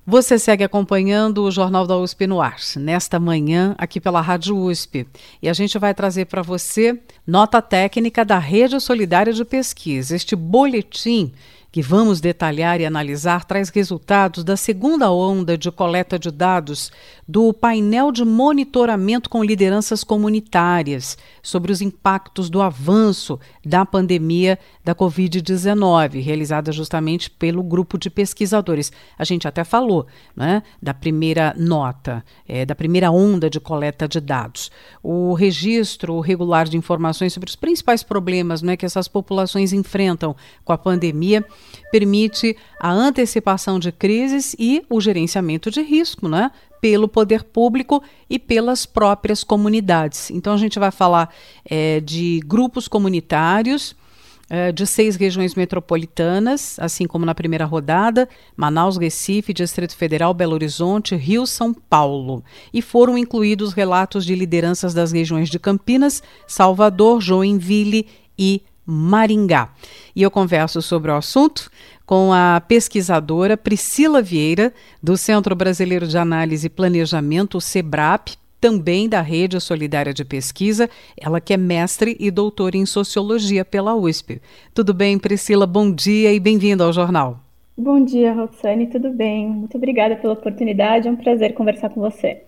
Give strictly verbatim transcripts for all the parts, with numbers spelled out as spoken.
Você segue acompanhando o Jornal da U S P no ar, nesta manhã, aqui pela Rádio U S P. E a gente vai trazer para você nota técnica da Rede Solidária de Pesquisa. Este boletim que vamos detalhar e analisar traz resultados da segunda onda de coleta de dados do painel de monitoramento com lideranças comunitárias sobre os impactos do avanço da pandemia da covid dezenove, realizada justamente pelo grupo de pesquisadores. A gente até falou, né, da primeira nota, é, da primeira onda de coleta de dados. O registro regular de informações sobre os principais problemas, né, que essas populações enfrentam com a pandemia permite a antecipação de crises e o gerenciamento de risco, né, pelo poder público e pelas próprias comunidades. Então, a gente vai falar é, de grupos comunitários é, de seis regiões metropolitanas, assim como na primeira rodada, Manaus, Recife, Distrito Federal, Belo Horizonte, Rio, São Paulo. E foram incluídos relatos de lideranças das regiões de Campinas, Salvador, Joinville e Maringá. E eu converso sobre o assunto com a pesquisadora Priscila Vieira, do Centro Brasileiro de Análise e Planejamento, o SEBRAP, também da Rede Solidária de Pesquisa, ela que é mestre e doutora em Sociologia pela U S P. Tudo bem, Priscila? Bom dia e bem-vinda ao jornal. Bom dia, Roxane, tudo bem? Muito obrigada pela oportunidade, é um prazer conversar com você.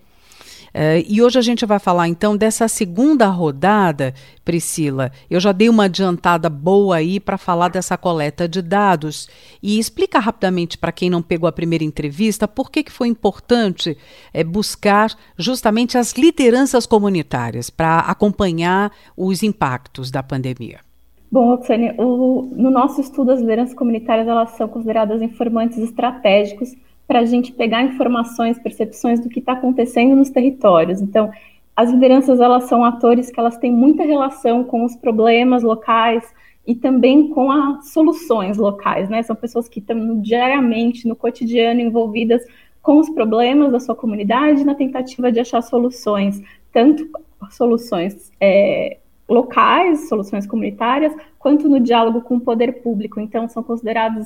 Uh, e hoje a gente vai falar então dessa segunda rodada, Priscila. Eu já dei uma adiantada boa aí para falar dessa coleta de dados. E explica rapidamente para quem não pegou a primeira entrevista por que, que foi importante é, buscar justamente as lideranças comunitárias para acompanhar os impactos da pandemia. Bom, Roxane, o, no nosso estudo as lideranças comunitárias elas são consideradas informantes estratégicos para a gente pegar informações, percepções do que está acontecendo nos territórios. Então, as lideranças, elas são atores que elas têm muita relação com os problemas locais e também com as soluções locais, né? São pessoas que estão diariamente, no cotidiano, envolvidas com os problemas da sua comunidade na tentativa de achar soluções, tanto soluções é, locais, soluções comunitárias, quanto no diálogo com o poder público. Então, são considerados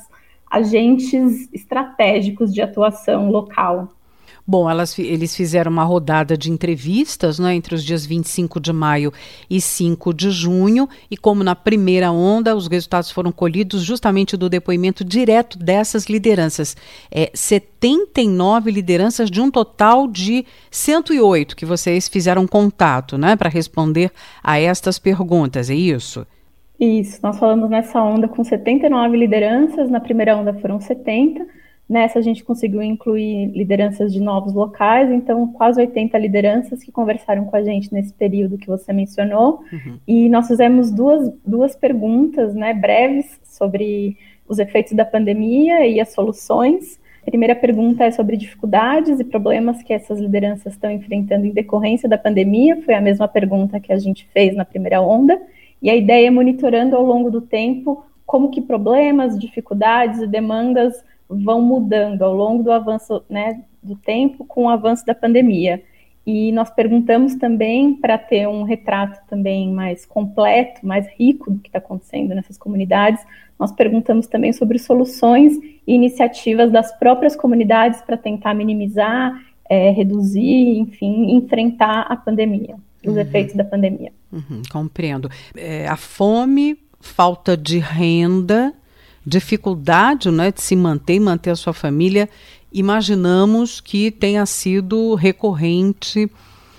agentes estratégicos de atuação local. Bom, elas, eles fizeram uma rodada de entrevistas, né, entre os dias vinte e cinco de maio e cinco de junho, e como na primeira onda, os resultados foram colhidos justamente do depoimento direto dessas lideranças. É, setenta e nove lideranças de um total de cento e oito que vocês fizeram contato, né, para responder a estas perguntas, é isso? Isso, nós falamos nessa onda com setenta e nove lideranças, na primeira onda foram setenta, nessa a gente conseguiu incluir lideranças de novos locais, então quase oitenta lideranças que conversaram com a gente nesse período que você mencionou, uhum. E nós fizemos duas, duas perguntas, né, breves sobre os efeitos da pandemia e as soluções. A primeira pergunta é sobre dificuldades e problemas que essas lideranças estão enfrentando em decorrência da pandemia, foi a mesma pergunta que a gente fez na primeira onda. E a ideia é monitorando ao longo do tempo como que problemas, dificuldades e demandas vão mudando ao longo do avanço, né, do tempo com o avanço da pandemia. E nós perguntamos também, para ter um retrato também mais completo, mais rico do que está acontecendo nessas comunidades, nós perguntamos também sobre soluções e iniciativas das próprias comunidades para tentar minimizar, é, reduzir, enfim, enfrentar a pandemia, os uhum. efeitos da pandemia. Uhum, compreendo. É, a fome, falta de renda, dificuldade, né, de se manter e manter a sua família, imaginamos que tenha sido recorrente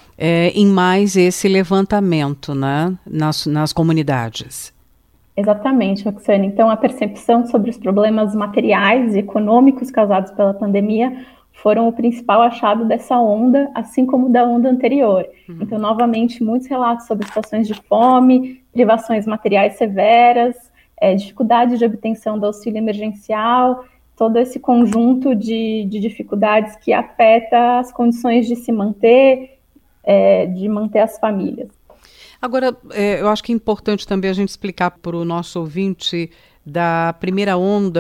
é, em mais esse levantamento, né, nas, nas comunidades. Exatamente, Roxane. Então, a percepção sobre os problemas materiais e econômicos causados pela pandemia foram o principal achado dessa onda, assim como da onda anterior. Uhum. Então, novamente, muitos relatos sobre situações de fome, privações materiais severas, é, dificuldade de obtenção do auxílio emergencial, todo esse conjunto de, de dificuldades que afeta as condições de se manter, é, de manter as famílias. Agora, é, eu acho que é importante também a gente explicar para o nosso ouvinte da primeira onda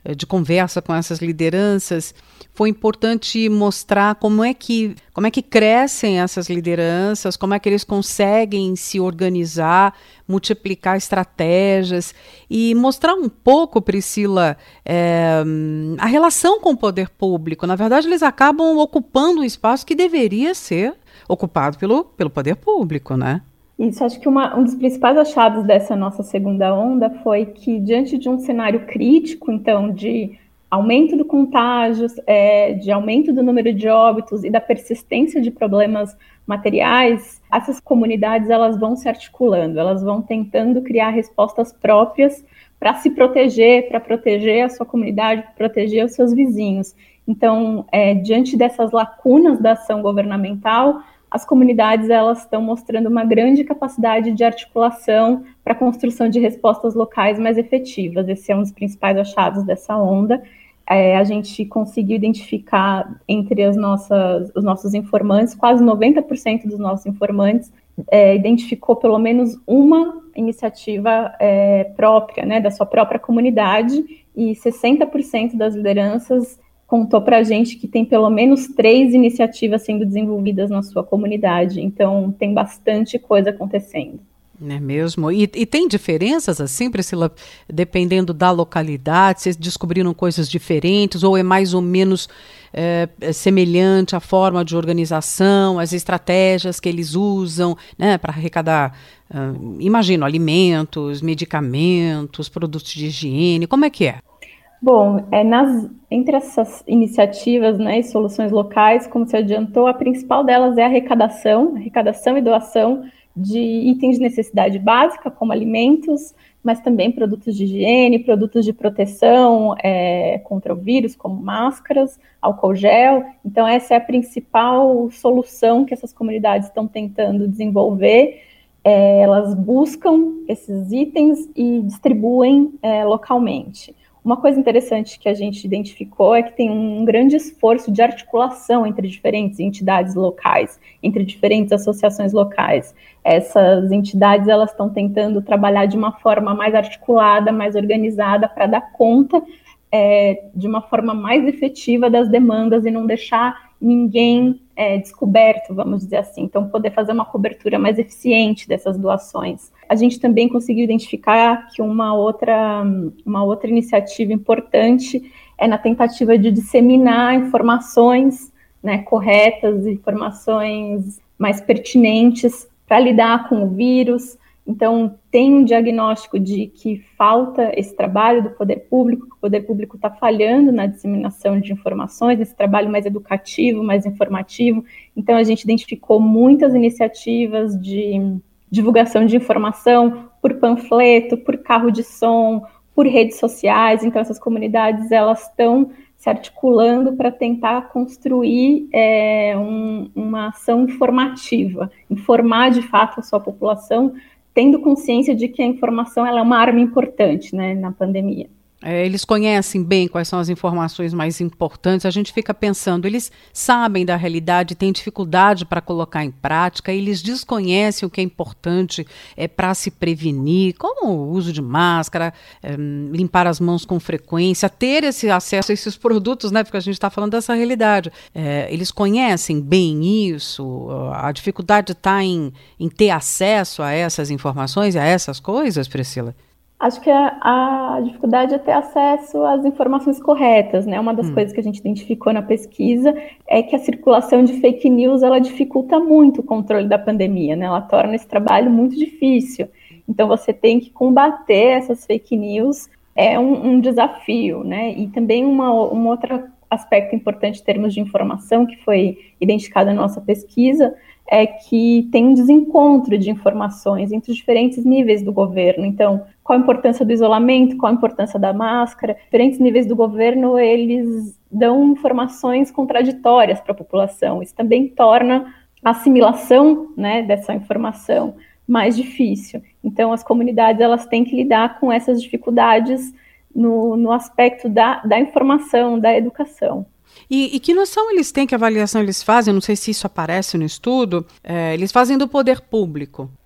de conversa com essas lideranças, foi importante mostrar como é que, como é que crescem essas lideranças, como é que eles conseguem se organizar, multiplicar estratégias e mostrar um pouco, Priscila, é, a relação com o poder público. Na verdade, eles acabam ocupando um espaço que deveria ser ocupado pelo, pelo poder público, né? Isso, acho que uma, um dos principais achados dessa nossa segunda onda foi que, diante de um cenário crítico, então, de aumento do contágio, é, de aumento do número de óbitos e da persistência de problemas materiais, essas comunidades elas vão se articulando, elas vão tentando criar respostas próprias para se proteger, para proteger a sua comunidade, para proteger os seus vizinhos. Então, é, diante dessas lacunas da ação governamental, as comunidades elas estão mostrando uma grande capacidade de articulação para a construção de respostas locais mais efetivas. Esse é um dos principais achados dessa onda. É, a gente conseguiu identificar entre as nossas, os nossos informantes, quase noventa por cento dos nossos informantes é, identificou pelo menos uma iniciativa é, própria, né, da sua própria comunidade, e sessenta por cento das lideranças contou para a gente que tem pelo menos três iniciativas sendo desenvolvidas na sua comunidade. Então, tem bastante coisa acontecendo. É mesmo? E, e tem diferenças, assim, Priscila, dependendo da localidade? Vocês descobriram coisas diferentes ou é mais ou menos é, semelhante a forma de organização, as estratégias que eles usam, né, para arrecadar, uh, imagino, alimentos, medicamentos, produtos de higiene? Como é que é? Bom, é, nas, entre essas iniciativas, né, e soluções locais, como se adiantou, a principal delas é a arrecadação, arrecadação e doação de itens de necessidade básica, como alimentos, mas também produtos de higiene, produtos de proteção é, contra o vírus, como máscaras, álcool gel. Então, essa é a principal solução que essas comunidades estão tentando desenvolver. É, elas buscam esses itens e distribuem é, localmente. Uma coisa interessante que a gente identificou é que tem um grande esforço de articulação entre diferentes entidades locais, entre diferentes associações locais. Essas entidades elas estão tentando trabalhar de uma forma mais articulada, mais organizada, para dar conta é, de uma forma mais efetiva das demandas e não deixar ninguém é, descoberto, vamos dizer assim. Então, poder fazer uma cobertura mais eficiente dessas doações. A gente também conseguiu identificar que uma outra, uma outra iniciativa importante é na tentativa de disseminar informações, né, corretas, informações mais pertinentes para lidar com o vírus. Então, tem um diagnóstico de que falta esse trabalho do poder público, que o poder público está falhando na disseminação de informações, esse trabalho mais educativo, mais informativo. Então, a gente identificou muitas iniciativas de divulgação de informação por panfleto, por carro de som, por redes sociais. Então, essas comunidades elas estão se articulando para tentar construir é, um, uma ação informativa, informar de fato a sua população, tendo consciência de que a informação ela é uma arma importante, né, na pandemia. É, eles conhecem bem quais são as informações mais importantes. A gente fica pensando, eles sabem da realidade, têm dificuldade para colocar em prática, eles desconhecem o que é importante é, para se prevenir, como o uso de máscara, é, limpar as mãos com frequência, ter esse acesso a esses produtos, né? Porque a gente está falando dessa realidade. É, eles conhecem bem isso, a dificuldade está em, em ter acesso a essas informações, a essas coisas, Priscila? Acho que a, a dificuldade é ter acesso às informações corretas, né? Uma das hum. coisas que a gente identificou na pesquisa é que a circulação de fake news, ela dificulta muito o controle da pandemia, né? Ela torna esse trabalho muito difícil. Então, você tem que combater essas fake news, é um, um desafio, né? E também uma, um outro aspecto importante em termos de informação que foi identificado na nossa pesquisa é que tem um desencontro de informações entre os diferentes níveis do governo. Então, qual a importância do isolamento, qual a importância da máscara? Diferentes níveis do governo, eles dão informações contraditórias para a população. Isso também torna a assimilação, né, dessa informação mais difícil. Então, as comunidades elas têm que lidar com essas dificuldades no, no aspecto da, da informação, da educação. E, e que noção eles têm, que avaliação eles fazem? Não sei se isso aparece no estudo. É, eles fazem do poder público.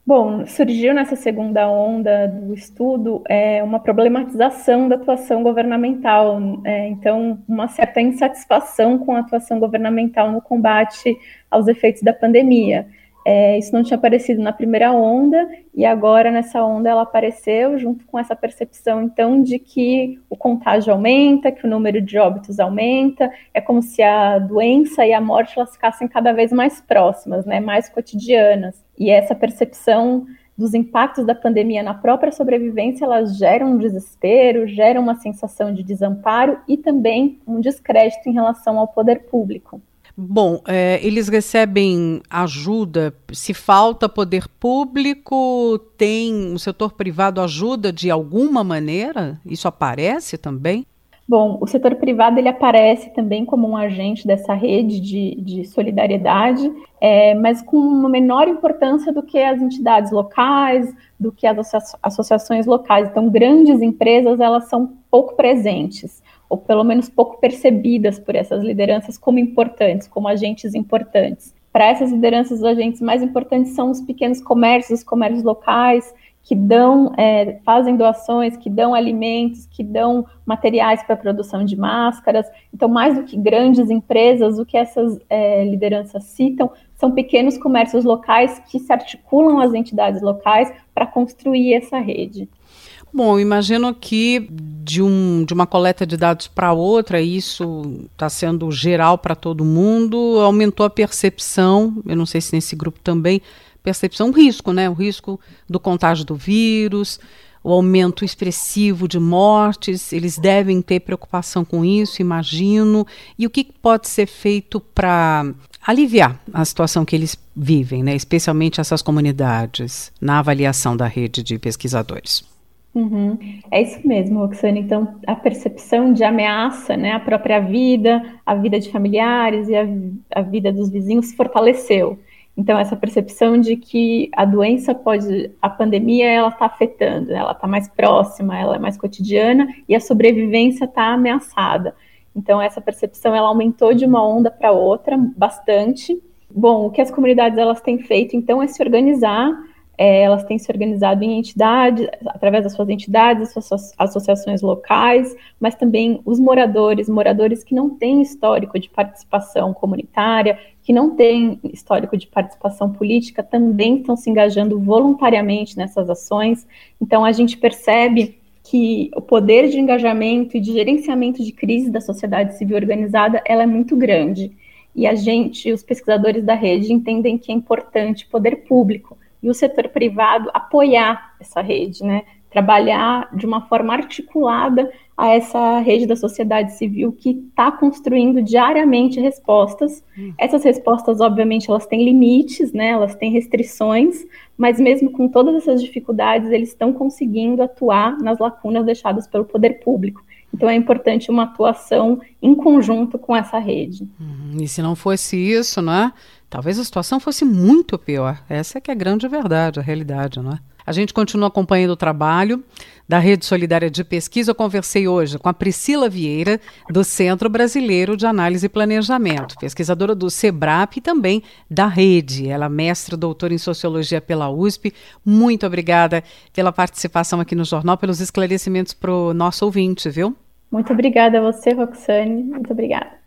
Bom, surgiu nessa segunda onda do estudo é, uma problematização da atuação governamental, é, então uma certa insatisfação com a atuação governamental no combate aos efeitos da pandemia. É, isso não tinha aparecido na primeira onda e agora nessa onda ela apareceu junto com essa percepção então de que o contágio aumenta, que o número de óbitos aumenta, é como se a doença e a morte elas ficassem cada vez mais próximas, né, mais cotidianas. E essa percepção dos impactos da pandemia na própria sobrevivência, elas geram um desespero, geram uma sensação de desamparo e também um descrédito em relação ao poder público. Bom, é, eles recebem ajuda, se falta poder público, tem o setor privado ajuda de alguma maneira? Isso aparece também? Bom, o setor privado ele aparece também como um agente dessa rede de, de solidariedade, é, mas com uma menor importância do que as entidades locais, do que as associa- associações locais. Então, grandes empresas, elas são pouco presentes, ou pelo menos pouco percebidas por essas lideranças como importantes, como agentes importantes. Para essas lideranças, os agentes mais importantes são os pequenos comércios, os comércios locais, que dão, é, fazem doações, que dão alimentos, que dão materiais para a produção de máscaras. Então, mais do que grandes empresas, o que essas é, lideranças citam são pequenos comércios locais que se articulam às entidades locais para construir essa rede. Bom, eu imagino que de, um, de uma coleta de dados para outra, isso está sendo geral para todo mundo, aumentou a percepção, eu não sei se nesse grupo também, percepção, o risco, né? O risco do contágio do vírus, o aumento expressivo de mortes, eles devem ter preocupação com isso, imagino. E o que pode ser feito para aliviar a situação que eles vivem, né? Especialmente essas comunidades, na avaliação da rede de pesquisadores? Uhum. É isso mesmo, Roxane. Então, a percepção de ameaça, né, à própria vida, a vida de familiares e a, a vida dos vizinhos se fortaleceu. Então, essa percepção de que a doença pode, a pandemia, ela está afetando, ela está mais próxima, ela é mais cotidiana e a sobrevivência está ameaçada. Então, essa percepção, ela aumentou de uma onda para outra bastante. Bom, o que as comunidades, elas têm feito, então, é se organizar. É, elas têm se organizado em entidades, através das suas entidades, das suas associações locais, mas também os moradores, moradores que não têm histórico de participação comunitária, que não têm histórico de participação política, também estão se engajando voluntariamente nessas ações. Então, a gente percebe que o poder de engajamento e de gerenciamento de crise da sociedade civil organizada, ela é muito grande. E a gente, os pesquisadores da rede, entendem que é importante o poder público e o setor privado apoiar essa rede, né? Trabalhar de uma forma articulada a essa rede da sociedade civil que está construindo diariamente respostas. Hum. Essas respostas, obviamente, elas têm limites, né? Elas têm restrições, mas mesmo com todas essas dificuldades, eles estão conseguindo atuar nas lacunas deixadas pelo poder público. Então é importante uma atuação em conjunto com essa rede. Hum, e se não fosse isso, né? Talvez a situação fosse muito pior. Essa é que é a grande verdade, a realidade, não é? A gente continua acompanhando o trabalho da Rede Solidária de Pesquisa. Eu conversei hoje com a Priscila Vieira, do Centro Brasileiro de Análise e Planejamento, pesquisadora do SEBRAP e também da Rede. Ela é mestra, doutora em Sociologia pela U S P. Muito obrigada pela participação aqui no Jornal, pelos esclarecimentos para o nosso ouvinte, viu? Muito obrigada a você, Roxane. Muito obrigada.